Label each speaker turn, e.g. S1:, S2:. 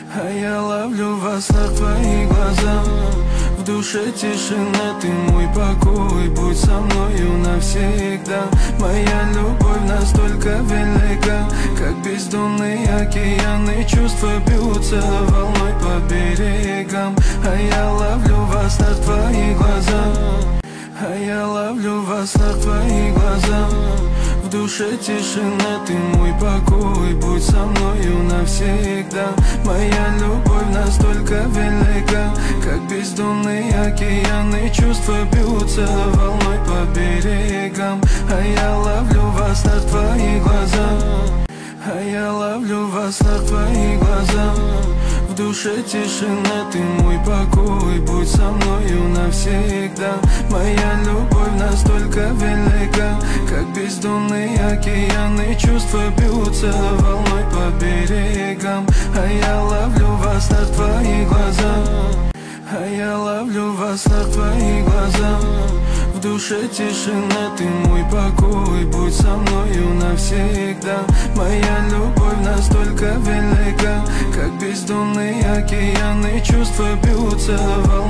S1: А я ловлю восторг твоих глаза. В душе тишина, ты мой покой. Будь со мною навсегда. Моя любовь настолько велика, как бездонные океаны. Чувства бьются волной по берегам. А я ловлю восторг твоих глаза. А я ловлю восторг твоих глаза. В душе тишина, ты мой покой. Будь со мною навсегда. Моя любовь настолько велика, как бездонные океаны. Чувства бьются волной по берегам. А я ловлю восторг твоих глаза. А я ловлю восторг твоих глаза. В душе тишина, ты мой покой. Будь со мною навсегда. Моя любовь настолько велика, как бездонные океаны. Чувства бьются волной по берегам. А я ловлю восторг твоих глаза. А я ловлю восторг твоих глаза. В душе тишина, ты мой покой. Будь со мною навсегда. Моя любовь настолько велика, как бездонные океаны. Чувства бьются волной